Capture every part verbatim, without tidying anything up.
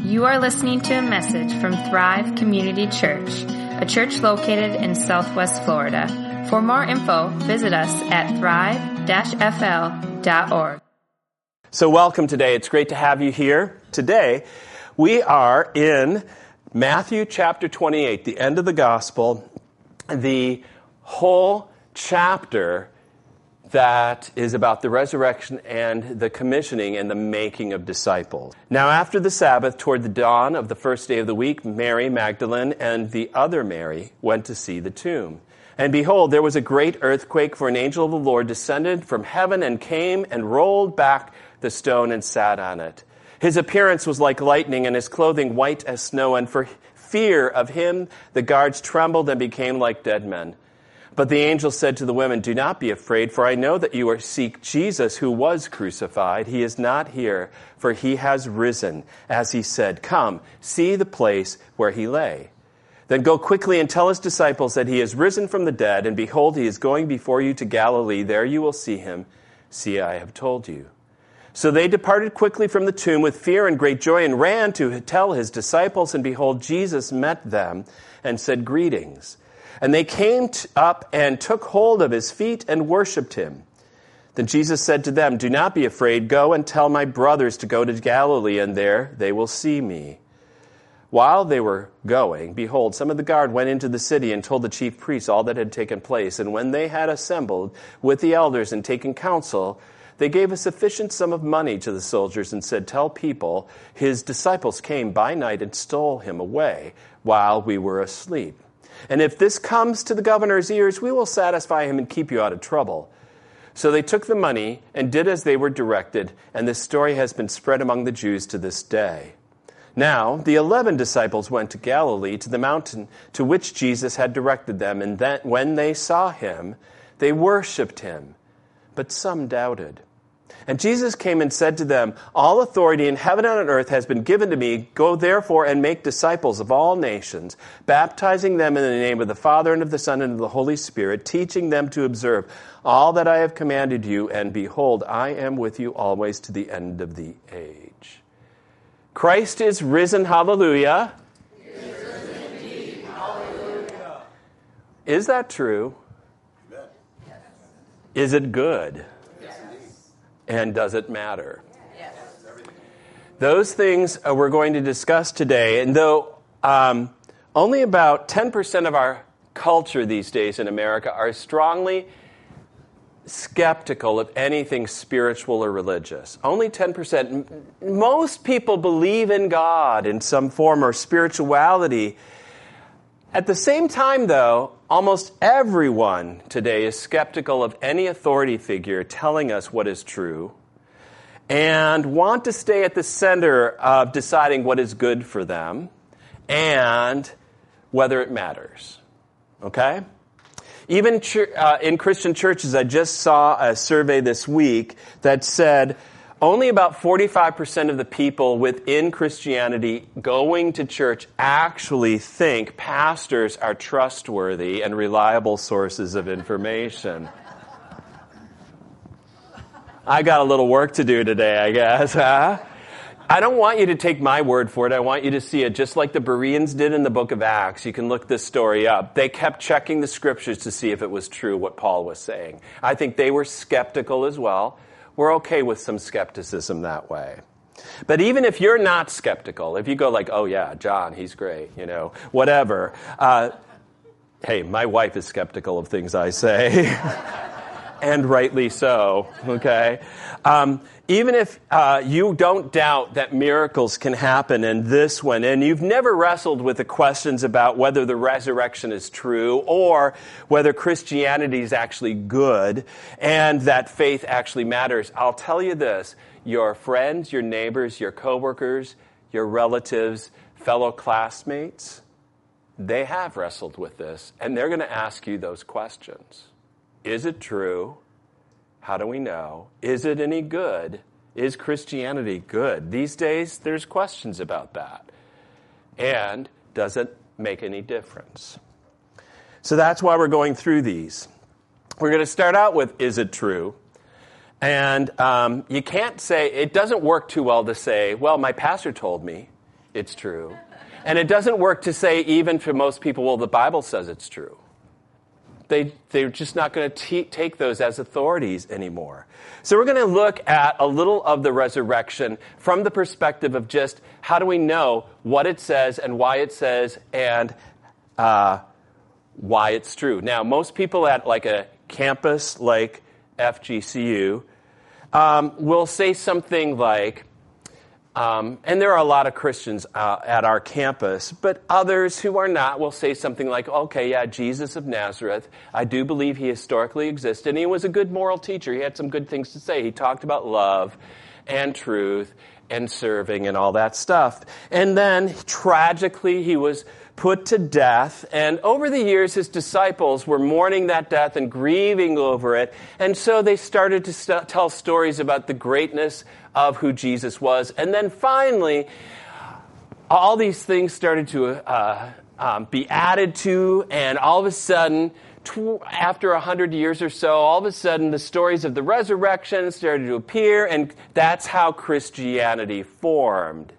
You are listening to a message from Thrive Community Church, a church located in Southwest Florida. For more info, visit us at thrive dash f l dot org. So welcome today. It's great to have you here. Today, we are in Matthew chapter twenty-eight, the end of the gospel, the whole chapter that is about the resurrection and the commissioning and the making of disciples. Now, after the Sabbath, toward the dawn of the first day of the week, Mary Magdalene and the other Mary went to see the tomb. And behold, there was a great earthquake, for an angel of the Lord descended from heaven and came and rolled back the stone and sat on it. His appearance was like lightning, and his clothing white as snow, and for fear of him the guards trembled and became like dead men. But the angel said to the women, "Do not be afraid, for I know that you are seek Jesus who was crucified. He is not here, for he has risen, as he said. Come, see the place where he lay. Then go quickly and tell his disciples that he is risen from the dead, and behold, he is going before you to Galilee. There you will see him. See, I have told you." So they departed quickly from the tomb with fear and great joy, and ran to tell his disciples, and behold, Jesus met them and said, "Greetings." And they came up and took hold of his feet and worshipped him. Then Jesus said to them, "Do not be afraid. Go and tell my brothers to go to Galilee, and there they will see me." While they were going, behold, some of the guard went into the city and told the chief priests all that had taken place. And when they had assembled with the elders and taken counsel, they gave a sufficient sum of money to the soldiers and said, "Tell people, his disciples came by night and stole him away while we were asleep. And if this comes to the governor's ears, we will satisfy him and keep you out of trouble." So they took the money and did as they were directed, and this story has been spread among the Jews to this day. Now the eleven disciples went to Galilee, to the mountain to which Jesus had directed them, and that when they saw him, they worshipped him, but some doubted. And Jesus came and said to them, "All authority in heaven and on earth has been given to me. Go therefore and make disciples of all nations, baptizing them in the name of the Father and of the Son and of the Holy Spirit, teaching them to observe all that I have commanded you. And behold, I am with you always to the end of the age." Christ is risen, hallelujah. He is risen indeed, hallelujah. Is that true? Yes. Is it good? Yes. And does it matter? Yes. Those things uh, we're going to discuss today. And though um, only about ten percent of our culture these days in America are strongly skeptical of anything spiritual or religious. Only ten percent. Most people believe in God in some form or spirituality. At the same time, though, almost everyone today is skeptical of any authority figure telling us what is true and want to stay at the center of deciding what is good for them and whether it matters. Okay? Even uh, in Christian churches, I just saw a survey this week that said only about forty-five percent of the people within Christianity going to church actually think pastors are trustworthy and reliable sources of information. I got a little work to do today, I guess, huh? I don't want you to take my word for it. I want you to see it just like the Bereans did in the book of Acts. You can look this story up. They kept checking the scriptures to see if it was true what Paul was saying. I think they were skeptical as well. We're okay with some skepticism that way. But even if you're not skeptical, if you go like, "Oh yeah, John, he's great," you know, whatever. Uh, hey, my wife is skeptical of things I say. And rightly so, okay? Um, even if uh, you don't doubt that miracles can happen in this one, and you've never wrestled with the questions about whether the resurrection is true or whether Christianity is actually good and that faith actually matters, I'll tell you this. Your friends, your neighbors, your coworkers, your relatives, fellow classmates, they have wrestled with this, and they're going to ask you those questions. Is it true? How do we know? Is it any good? Is Christianity good? These days, there's questions about that. And does it make any difference? So that's why we're going through these. We're going to start out with, is it true? And um, you can't say, it doesn't work too well to say, well, my pastor told me. it's true. And it doesn't work to say, even for most people, well, the Bible says it's true. They, they're just not going to take those as authorities anymore. So we're going to look at a little of the resurrection from the perspective of just how do we know what it says and why it says and uh, why it's true. Now, most people at like a campus like F G C U um, will say something like, Um, and there are a lot of Christians uh, at our campus, but others who are not will say something like, okay, yeah, Jesus of Nazareth, I do believe he historically existed, and he was a good moral teacher. He had some good things to say. He talked about love and truth and serving and all that stuff. And then, tragically, he was put to death, and over the years, his disciples were mourning that death and grieving over it, and so they started to st- tell stories about the greatness of who Jesus was. And then finally, all these things started to uh, um, be added to, and all of a sudden, tw- after a hundred years or so, all of a sudden the stories of the resurrection started to appear, and that's how Christianity formed.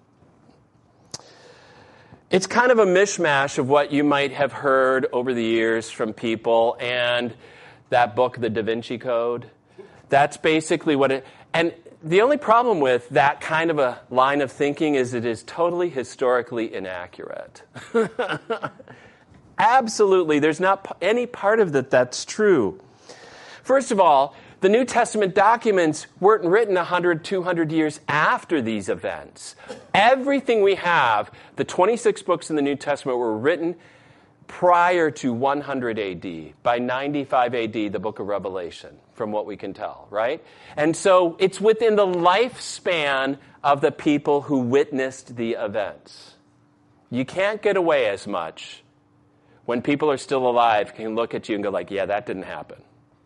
It's kind of a mishmash of what you might have heard over the years from people, and that book, The Da Vinci Code, that's basically what it... And the only problem with that kind of a line of thinking is it is totally historically inaccurate. Absolutely, there's not any part of it that's true. First of all, the New Testament documents weren't written one hundred, two hundred years after these events. Everything we have, the twenty-six books in the New Testament, were written prior to one hundred A D. By ninety-five A D, the book of Revelation, from what we can tell, right? And so it's within the lifespan of the people who witnessed the events. You can't get away as much when people are still alive, can look at you and go like, yeah, that didn't happen.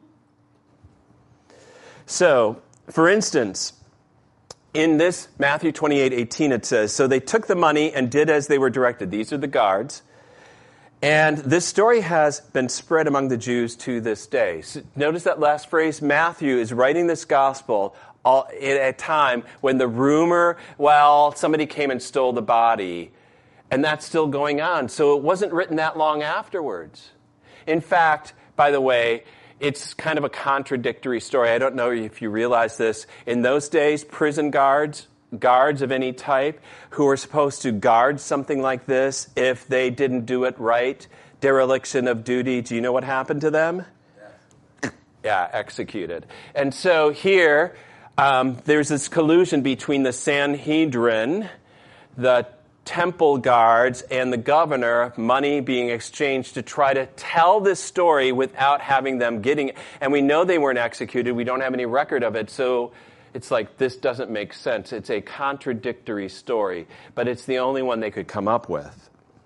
So, for instance, in this Matthew twenty-eight eighteen, it says, so they took the money and did as they were directed. These are the guards. And this story has been spread among the Jews to this day. So notice that last phrase. Matthew is writing this gospel all, at a time when the rumor, well, somebody came and stole the body, and that's still going on. So it wasn't written that long afterwards. In fact, by the way, it's kind of a contradictory story. I don't know if you realize this. In those days, prison guards, guards of any type, who were supposed to guard something like this, if they didn't do it right, dereliction of duty, do you know what happened to them? Yeah, yeah executed. And so here, um, there's this collusion between the Sanhedrin, the temple guards, and the governor, money being exchanged to try to tell this story without having them getting it. And we know they weren't executed. We don't have any record of it. So it's like, this doesn't make sense. It's a contradictory story, but it's the only one they could come up with.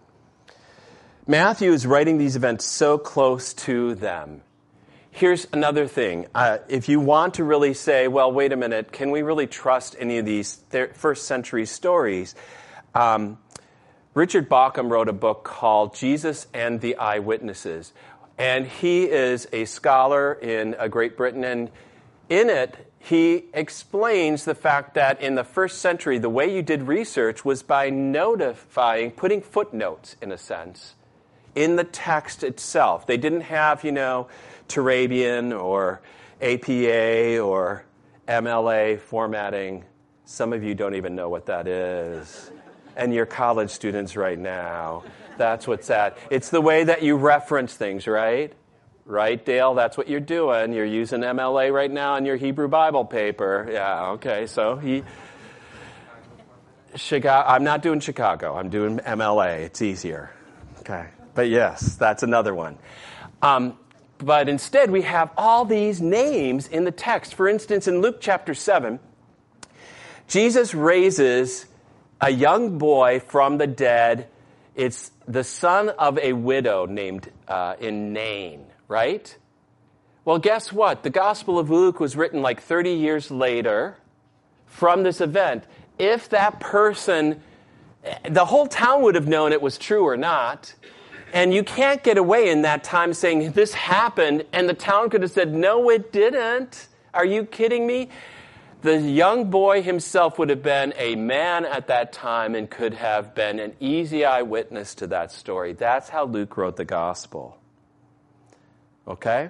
Matthew is writing these events so close to them. Here's another thing. Uh, if you want to really say, well, wait a minute, can we really trust any of these first century stories? Um, Richard Bauckham wrote a book called Jesus and the Eyewitnesses. And he is a scholar in uh, Great Britain. And in it, he explains the fact that in the first century, the way you did research was by notifying, putting footnotes, in a sense, in the text itself. They didn't have, you know, Turabian or A P A or M L A formatting. Some of you don't even know what that is. And you're college students right now. That's what's that. It's the way that you reference things, right? Right, Dale? That's what you're doing. You're using M L A right now in your Hebrew Bible paper. Yeah, okay. So he... Chicago. I'm not doing Chicago. I'm doing M L A. It's easier. Okay. But yes, that's another one. Um, but instead, we have all these names in the text. For instance, in Luke chapter seven, Jesus raises a young boy from the dead. It's the son of a widow named uh, in Nain, right? Well, guess what? The Gospel of Luke was written like thirty years later from this event. If that person, the whole town would have known it was true or not. And you can't get away in that time saying this happened, and the town could have said, no, it didn't. Are you kidding me? The young boy himself would have been a man at that time and could have been an easy eyewitness to that story. That's how Luke wrote the gospel. Okay?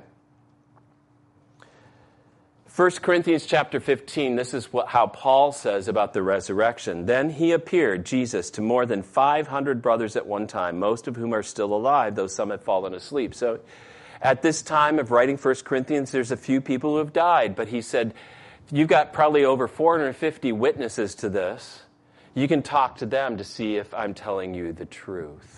First Corinthians chapter fifteen, this is what, how Paul says about the resurrection. Then he appeared, Jesus, to more than five hundred brothers at one time, most of whom are still alive, though some have fallen asleep. So at this time of writing First Corinthians, there's a few people who have died. But he said, you've got probably over four hundred fifty witnesses to this. You can talk to them to see if I'm telling you the truth.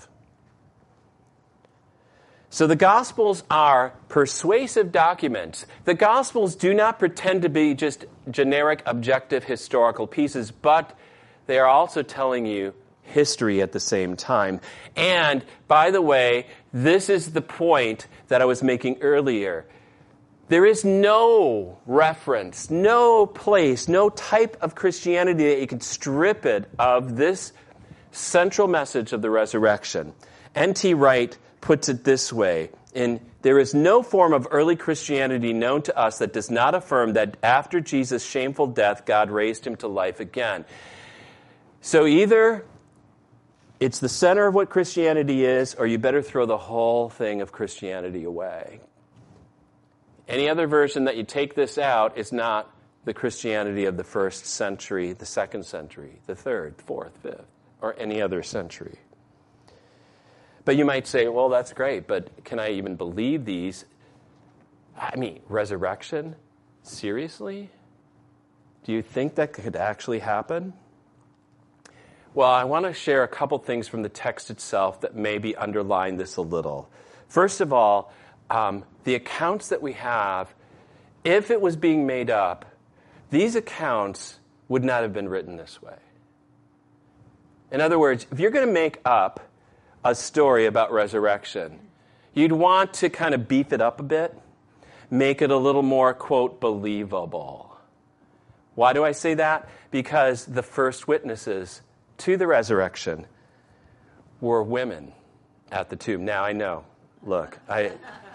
So the Gospels are persuasive documents. The Gospels do not pretend to be just generic, objective, historical pieces, but they are also telling you history at the same time. And, by the way, this is the point that I was making earlier. There is no reference, no place, no type of Christianity that you can strip it of this central message of the resurrection. N T Wright puts it this way, in there is no form of early Christianity known to us that does not affirm that after Jesus' shameful death, God raised him to life again. So either it's the center of what Christianity is, or you better throw the whole thing of Christianity away. Any other version that you take this out is not the Christianity of the first century, the second century, the third, fourth, fifth, or any other century. But you might say, well, that's great, but can I even believe these? I mean, resurrection? Seriously? Do you think that could actually happen? Well, I want to share a couple things from the text itself that maybe underline this a little. First of all, um, the accounts that we have, if it was being made up, these accounts would not have been written this way. In other words, if you're going to make up a story about resurrection, you'd want to kind of beef it up a bit, make it a little more, quote, believable. Why do I say that? Because the first witnesses to the resurrection were women at the tomb. Now, I know, look, I...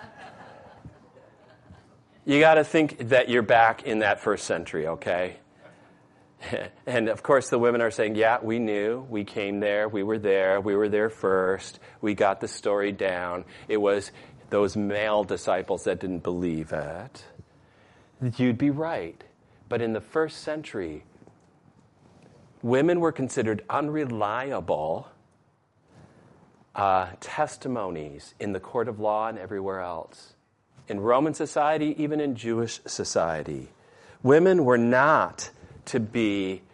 you got to think that you're back in that first century, okay? And, of course, the women are saying, yeah, we knew. We came there. We were there. We were there first. We got the story down. It was those male disciples that didn't believe it. You'd be right. But in the first century, women were considered unreliable uh, testimonies in the court of law and everywhere else. In Roman society, even in Jewish society, women were not to be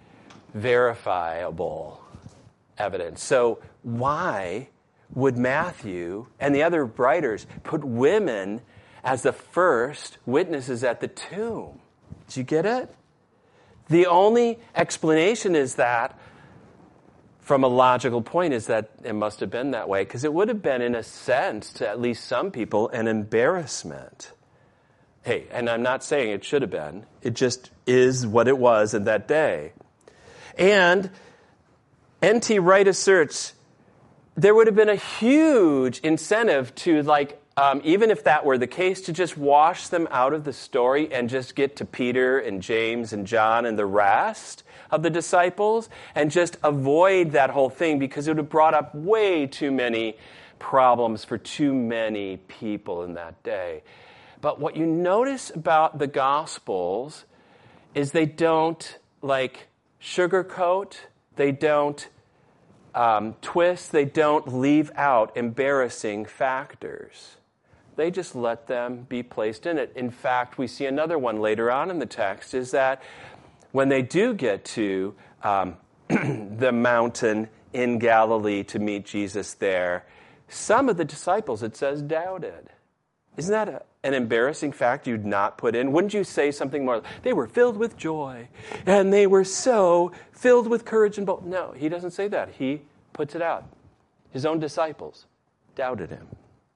verifiable evidence. So why would Matthew and the other writers put women as the first witnesses at the tomb? Did you get it? The only explanation is that, from a logical point, is that it must have been that way, because it would have been, in a sense, to at least some people, an embarrassment. Hey, and I'm not saying it should have been. It just is what it was in that day. And N T Wright asserts there would have been a huge incentive to, like, um, even if that were the case, to just wash them out of the story and just get to Peter and James and John and the rest of the disciples and just avoid that whole thing, because it would have brought up way too many problems for too many people in that day. But what you notice about the Gospels is they don't, like, sugarcoat, they don't um, twist, they don't leave out embarrassing factors. They just let them be placed in it. In fact, we see another one later on in the text, is that when they do get to um, the mountain in Galilee to meet Jesus there, some of the disciples, it says, doubted. Isn't that a, an embarrassing fact you'd not put in? Wouldn't you say something more? They were filled with joy, and they were so filled with courage and boldness. No, he doesn't say that. He puts it out. His own disciples doubted him.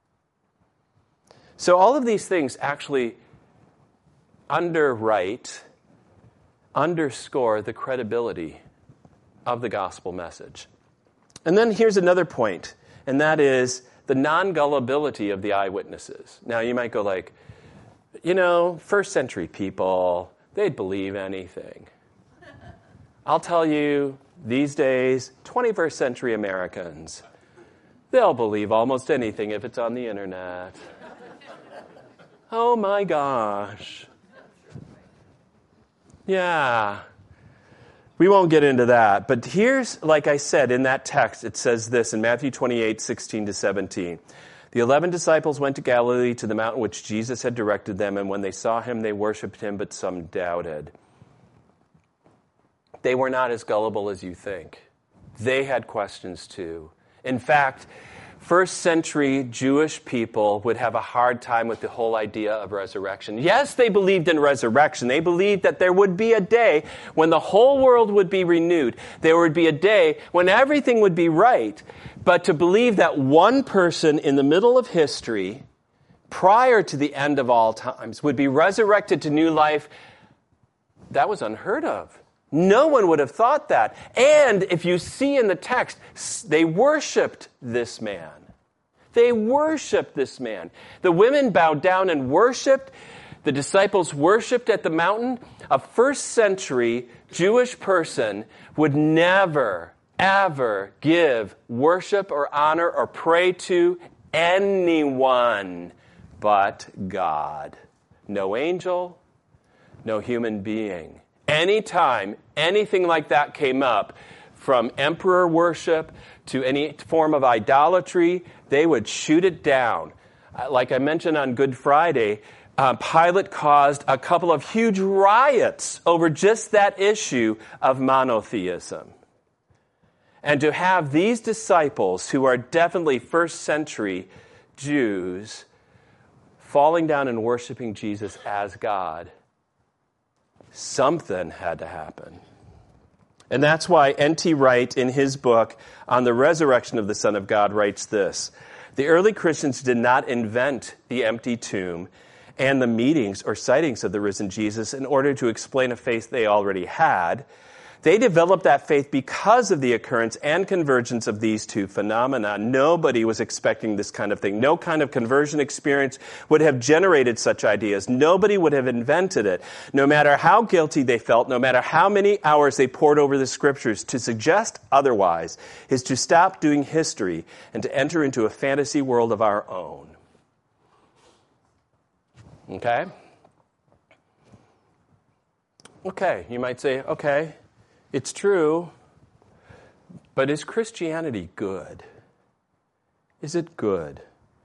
So all of these things actually underwrite, underscore the credibility of the gospel message. And then here's another point, and that is the non-gullibility of the eyewitnesses. Now, you might go like, you know, first century people, they'd believe anything. I'll tell you, these days, twenty-first century Americans, they'll believe almost anything if it's on the internet. Oh my gosh. Yeah. We won't get into that. But here's, like I said, in that text, it says this in Matthew twenty-eight, sixteen to seventeen. The eleven disciples went to Galilee to the mountain which Jesus had directed them, and when they saw him, they worshipped him, but some doubted. They were not as gullible as you think. They had questions too. In fact, first century Jewish people would have a hard time with the whole idea of resurrection. Yes, they believed in resurrection. They believed that there would be a day when the whole world would be renewed. There would be a day when everything would be right. But to believe that one person in the middle of history, prior to the end of all times, would be resurrected to new life, that was unheard of. No one would have thought that. And if you see in the text, they worshipped this man. They worshipped this man. The women bowed down and worshipped. The disciples worshipped at the mountain. A first century Jewish person would never, ever give worship or honor or pray to anyone but God. No angel, no human being. Anytime anything like that came up, from emperor worship to any form of idolatry, they would shoot it down. Like I mentioned on Good Friday, uh, Pilate caused a couple of huge riots over just that issue of monotheism. And to have these disciples, who are definitely first century Jews, falling down and worshiping Jesus as God, something had to happen. And that's why N T Wright, in his book on the resurrection of the Son of God, writes this: the early Christians did not invent the empty tomb and the meetings or sightings of the risen Jesus in order to explain a faith they already had. They developed that faith because of the occurrence and convergence of these two phenomena. Nobody was expecting this kind of thing. No kind of conversion experience would have generated such ideas. Nobody would have invented it. No matter how guilty they felt, no matter how many hours they poured over the scriptures, to suggest otherwise is to stop doing history and to enter into a fantasy world of our own. Okay? Okay, you might say, okay, it's true, but is Christianity good? Is it good?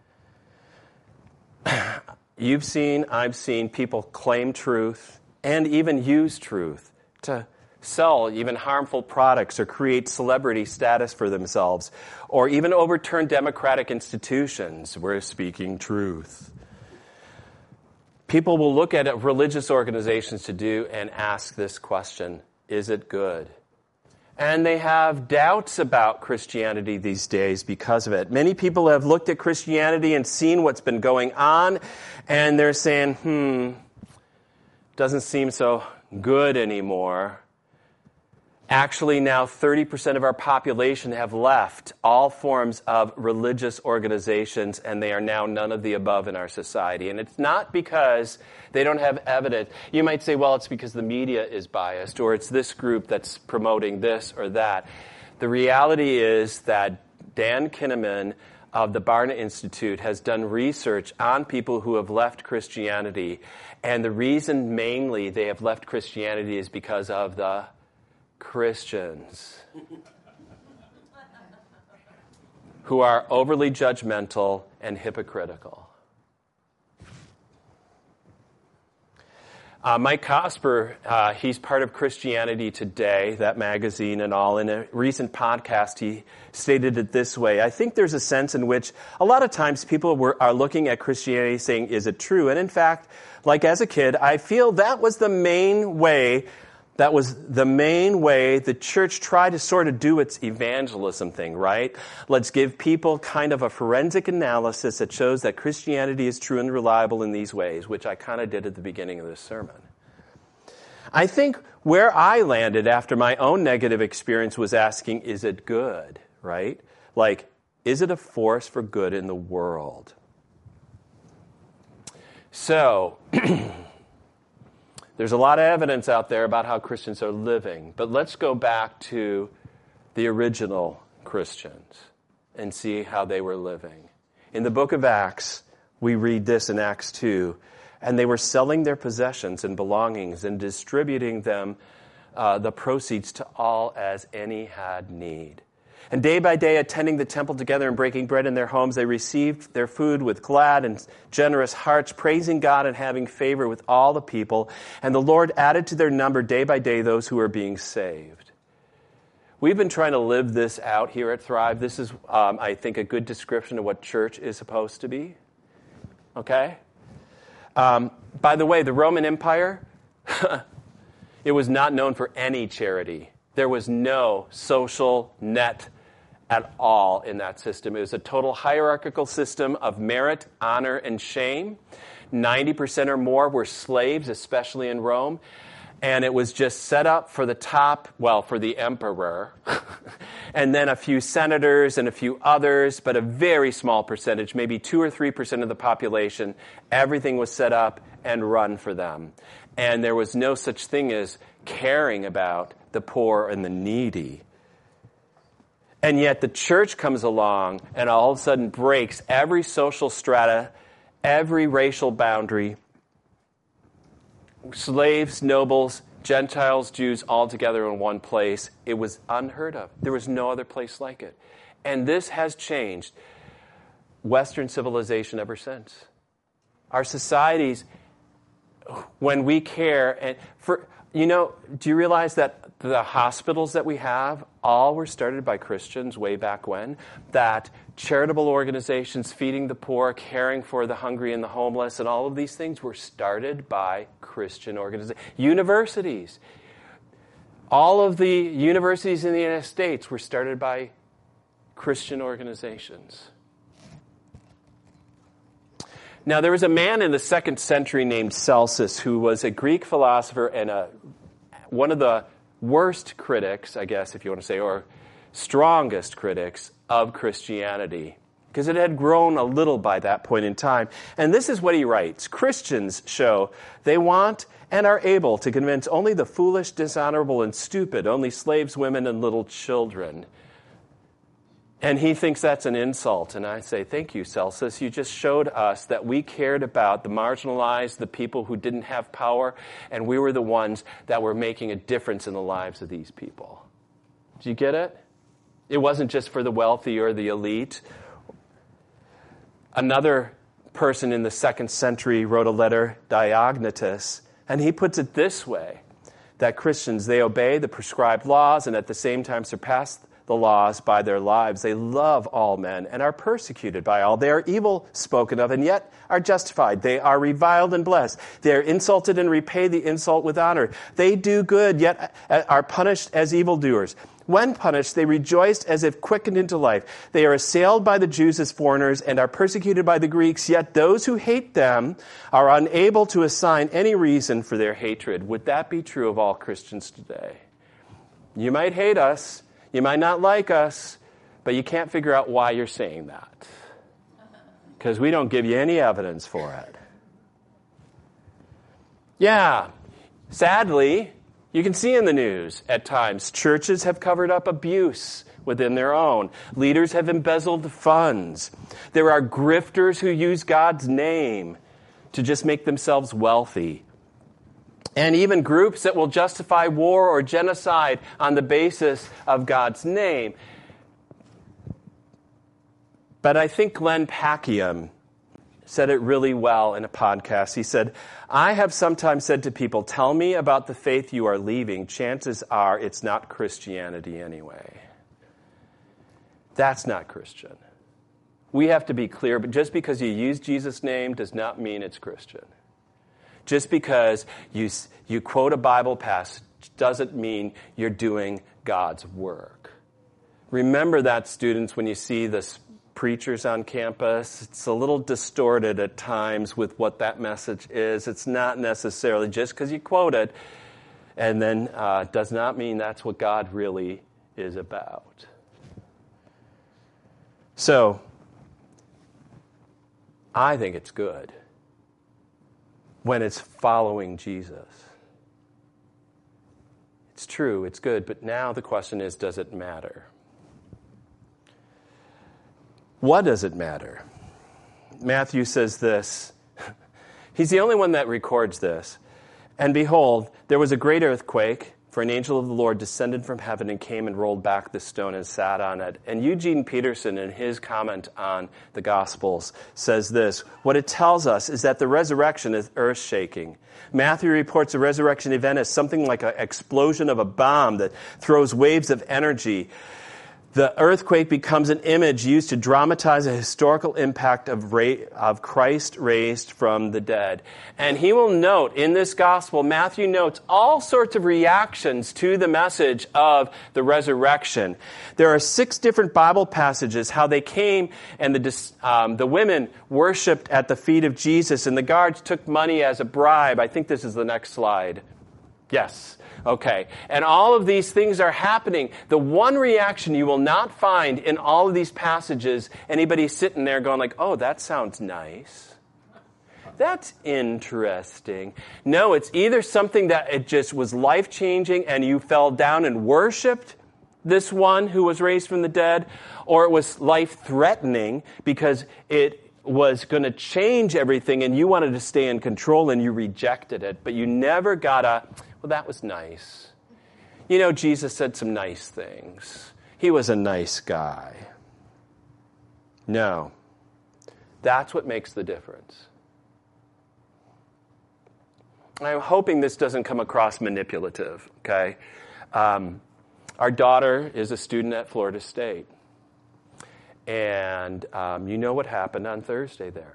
You've seen, I've seen people claim truth and even use truth to sell even harmful products or create celebrity status for themselves, or even overturn democratic institutions. We're speaking truth. People will look at religious organizations to do and ask this question: is it good? And they have doubts about Christianity these days because of it. Many people have looked at Christianity and seen what's been going on, and they're saying, hmm, doesn't seem so good anymore. Actually, now thirty percent of our population have left all forms of religious organizations, and they are now none of the above in our society. And it's not because they don't have evidence. You might say, well, it's because the media is biased, or it's this group that's promoting this or that. The reality is that Dan Kinnaman of the Barna Institute has done research on people who have left Christianity, and the reason mainly they have left Christianity is because of the Christians who are overly judgmental and hypocritical. Uh, Mike Cosper, uh, he's part of Christianity Today, that magazine and all. In a recent podcast, he stated it this way: I think there's a sense in which a lot of times people were, are looking at Christianity saying, is it true? And in fact, like as a kid, I feel that was the main way That was the main way the church tried to sort of do its evangelism thing, right? Let's give people kind of a forensic analysis that shows that Christianity is true and reliable in these ways, which I kind of did at the beginning of this sermon. I think where I landed after my own negative experience was asking, is it good, right? Like, is it a force for good in the world? So There's a lot of evidence out there about how Christians are living. But let's go back to the original Christians and see how they were living. In the book of Acts, we read this in Acts two. And they were selling their possessions and belongings and distributing them, uh, the proceeds to all as any had need. And day by day, attending the temple together and breaking bread in their homes, they received their food with glad and generous hearts, praising God and having favor with all the people. And the Lord added to their number day by day those who were being saved. We've been trying to live this out here at Thrive. This is, um, I think, a good description of what church is supposed to be. Okay? Um, by the way, the Roman Empire, it was not known for any charity. There was no social net at all in that system. It was a total hierarchical system of merit, honor, and shame. ninety percent or more were slaves, especially in Rome. And it was just set up for the top, well, for the emperor, and then a few senators and a few others, but a very small percentage, maybe two or three percent of the population. Everything was set up and run for them. And there was no such thing as caring about the poor and the needy. And yet the church comes along and all of a sudden breaks every social strata, every racial boundary. Slaves, nobles, Gentiles, Jews, all together in one place. It was unheard of. There was no other place like it. And this has changed Western civilization ever since. Our societies, when we care, and for you know, do you realize that the hospitals that we have all were started by Christians way back when? That charitable organizations feeding the poor, caring for the hungry and the homeless, and all of these things were started by Christian organizations. Universities. All of the universities in the United States were started by Christian organizations. Now, there was a man in the second century named Celsus who was a Greek philosopher and a, one of the worst critics, I guess, if you want to say, or strongest critics of Christianity, because it had grown a little by that point in time. And this is what he writes. Christians show they want and are able to convince only the foolish, dishonorable, and stupid, only slaves, women, and little children. And he thinks that's an insult. And I say, thank you, Celsus. You just showed us that we cared about the marginalized, the people who didn't have power, and we were the ones that were making a difference in the lives of these people. Do you get it? It wasn't just for the wealthy or the elite. Another person in the second century wrote a letter, Diognetus, and he puts it this way, that Christians, they obey the prescribed laws and at the same time surpass the laws by their lives. They love all men and are persecuted by all. They are evil spoken of and yet are justified. They are reviled and blessed. They are insulted and repay the insult with honor. They do good yet are punished as evildoers. When punished, they rejoiced as if quickened into life. They are assailed by the Jews as foreigners and are persecuted by the Greeks, yet those who hate them are unable to assign any reason for their hatred. Would that be true of all Christians today? You might hate us, you might not like us, but you can't figure out why you're saying that, because we don't give you any evidence for it. Yeah, sadly, you can see in the news at times, churches have covered up abuse within their own. Leaders have embezzled funds. There are grifters who use God's name to just make themselves wealthy. And even groups that will justify war or genocide on the basis of God's name. But I think Glenn Packiam said it really well in a podcast. He said, I have sometimes said to people, tell me about the faith you are leaving. Chances are it's not Christianity anyway. That's not Christian. We have to be clear, but just because you use Jesus' name does not mean it's Christian. Just because you you quote a Bible passage doesn't mean you're doing God's work. Remember that, students, when you see the preachers on campus. It's a little distorted at times with what that message is. It's not necessarily just because you quote it, and then uh, does not mean that's what God really is about. So, I think it's good when it's following Jesus. It's true, it's good, but now the question is, does it matter? What does it matter? Matthew says this. He's the only one that records this. And behold, there was a great earthquake, for an angel of the Lord descended from heaven and came and rolled back the stone and sat on it. And Eugene Peterson, in his comment on the Gospels, says this. What it tells us is that the resurrection is earth-shaking. Matthew reports the resurrection event as something like an explosion of a bomb that throws waves of energy. The earthquake becomes an image used to dramatize a historical impact of, ra- of Christ raised from the dead. And he will note in this gospel, Matthew notes all sorts of reactions to the message of the resurrection. There are six different Bible passages how they came and the, um, the women worshipped at the feet of Jesus and the guards took money as a bribe. I think this is the next slide. Yes. Okay, and all of these things are happening. The one reaction you will not find in all of these passages, anybody sitting there going like, oh, that sounds nice. That's interesting. No, it's either something that it just was life-changing and you fell down and worshipped this one who was raised from the dead, or it was life-threatening because it was going to change everything and you wanted to stay in control and you rejected it, but you never got a... Well, that was nice. You know, Jesus said some nice things. He was a nice guy. No. That's what makes the difference. I'm hoping this doesn't come across manipulative, okay? Um, our daughter is a student at Florida State. And um, you know what happened on Thursday there.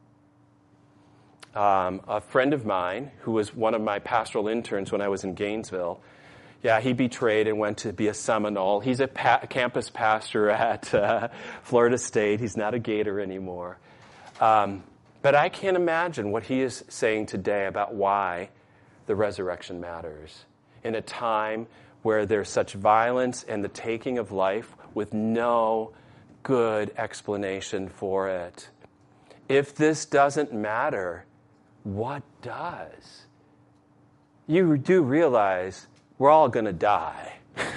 Um, a friend of mine, who was one of my pastoral interns when I was in Gainesville, yeah, he betrayed and went to be a Seminole. He's a pa- campus pastor at uh, Florida State. He's not a Gator anymore. Um, but I can't imagine what he is saying today about why the resurrection matters in a time where there's such violence and the taking of life with no good explanation for it. If this doesn't matter, what does? You do realize we're all going to die.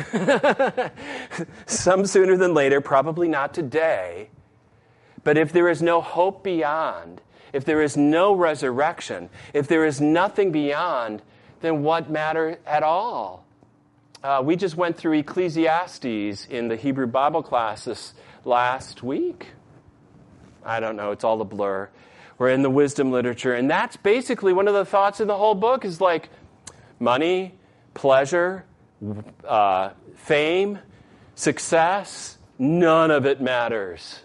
Some sooner than later, probably not today. But if there is no hope beyond, if there is no resurrection, if there is nothing beyond, then what matter at all? Uh, we just went through Ecclesiastes in the Hebrew Bible class this last week. I don't know, it's all a blur. We're in the wisdom literature, and that's basically one of the thoughts in the whole book is like money, pleasure, uh, fame, success, none of it matters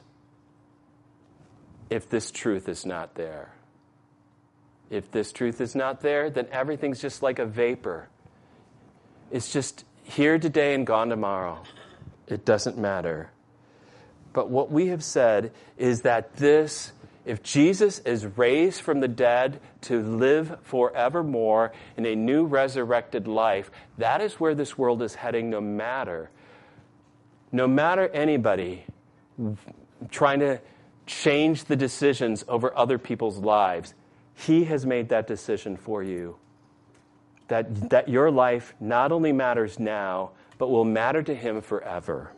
if this truth is not there. If this truth is not there, then everything's just like a vapor. It's just here today and gone tomorrow. It doesn't matter. But what we have said is that this, if Jesus is raised from the dead to live forevermore in a new resurrected life, that is where this world is heading no matter. No matter anybody trying to change the decisions over other people's lives, he has made that decision for you. That, that your life not only matters now, but will matter to him forever.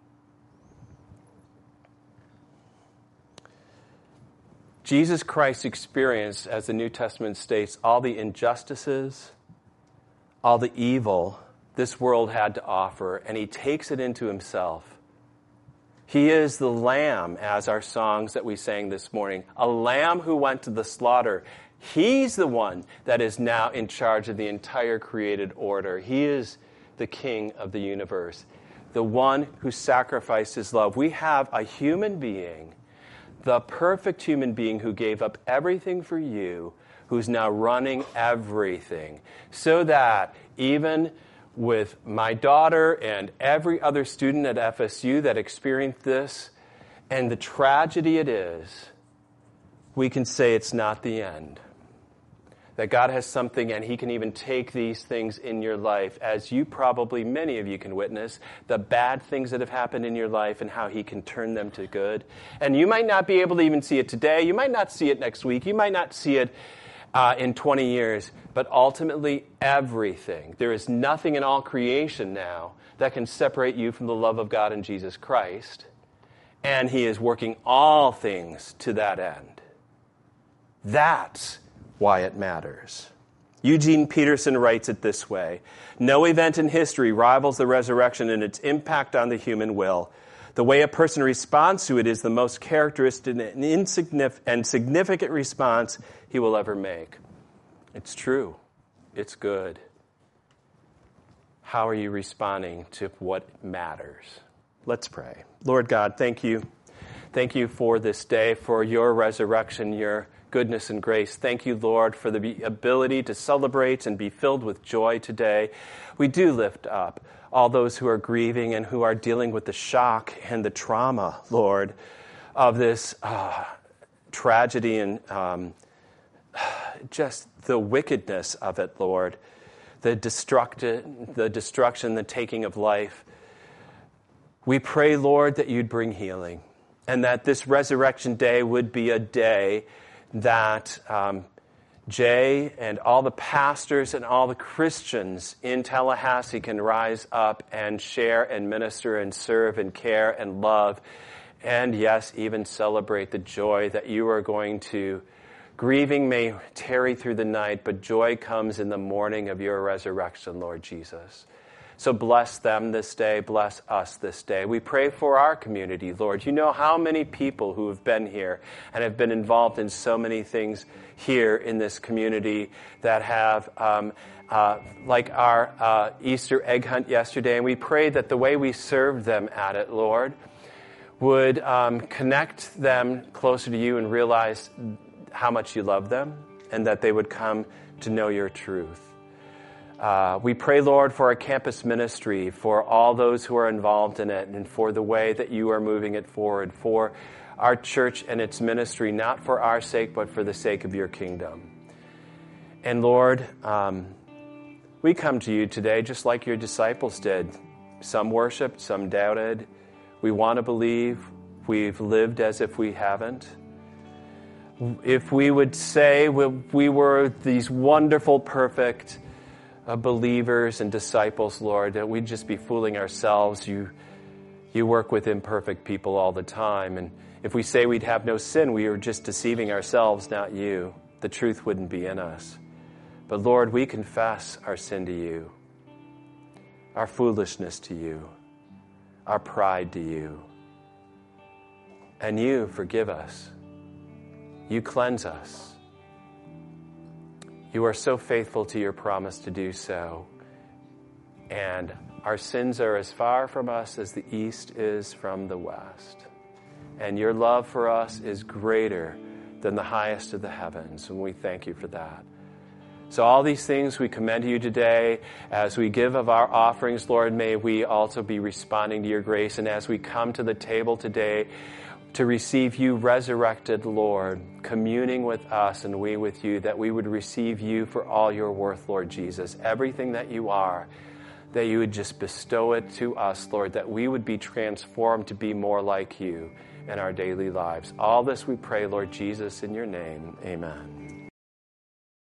Jesus Christ experienced, as the New Testament states, all the injustices, all the evil this world had to offer, and he takes it into himself. He is the Lamb, as our songs that we sang this morning, a Lamb who went to the slaughter. He's the one that is now in charge of the entire created order. He is the King of the universe, the one who sacrificed his love. We have a human being, the perfect human being who gave up everything for you, who's now running everything, so that even with my daughter and every other student at F S U that experienced this, and the tragedy it is, we can say it's not the end. That God has something, and he can even take these things in your life, as you probably, many of you can witness, the bad things that have happened in your life and how he can turn them to good. And you might not be able to even see it today. You might not see it next week. You might not see it uh, in twenty years, but ultimately everything. There is nothing in all creation now that can separate you from the love of God in Jesus Christ. And he is working all things to that end. That's why it matters. Eugene Peterson writes it this way: no event in history rivals the resurrection in its impact on the human will. The way a person responds to it is the most characteristic and insignificant and significant response he will ever make. It's true. It's good. How are you responding to what matters? Let's pray. Lord God, thank you. Thank you for this day, for your resurrection, your goodness and grace. Thank you, Lord, for the ability to celebrate and be filled with joy today. We do lift up all those who are grieving and who are dealing with the shock and the trauma, Lord, of this uh, tragedy and um, just the wickedness of it, Lord, the, destruct- the destruction, the taking of life. We pray, Lord, that you'd bring healing and that this resurrection day would be a day that um, Jay and all the pastors and all the Christians in Tallahassee can rise up and share and minister and serve and care and love and, yes, even celebrate the joy that you are going to. Grieving may tarry through the night, but joy comes in the morning of your resurrection, Lord Jesus. So bless them this day, bless us this day. We pray for our community, Lord. You know how many people who have been here and have been involved in so many things here in this community that have, um, uh, like our uh, Easter egg hunt yesterday, and we pray that the way we served them at it, Lord, would um, connect them closer to you and realize how much you love them and that they would come to know your truth. Uh, we pray, Lord, for our campus ministry, for all those who are involved in it, and for the way that you are moving it forward, for our church and its ministry, not for our sake, but for the sake of your kingdom. And Lord, um, we come to you today just like your disciples did. Some worshiped, some doubted. We want to believe. We've lived as if we haven't. If we would say we were these wonderful, perfect Uh, believers and disciples, Lord, that we'd just be fooling ourselves. You you work with imperfect people all the time. And if we say we'd have no sin, we are just deceiving ourselves, not you. The truth wouldn't be in us. But Lord, we confess our sin to you, our foolishness to you, our pride to you. And you forgive us. You cleanse us. You are so faithful to your promise to do so. And our sins are as far from us as the east is from the west. And your love for us is greater than the highest of the heavens. And we thank you for that. So all these things we commend to you today. As we give of our offerings, Lord, may we also be responding to your grace. And as we come to the table today to receive you resurrected, Lord, communing with us and we with you, that we would receive you for all your worth, Lord Jesus. Everything that you are, that you would just bestow it to us, Lord, that we would be transformed to be more like you in our daily lives. All this we pray, Lord Jesus, in your name. Amen.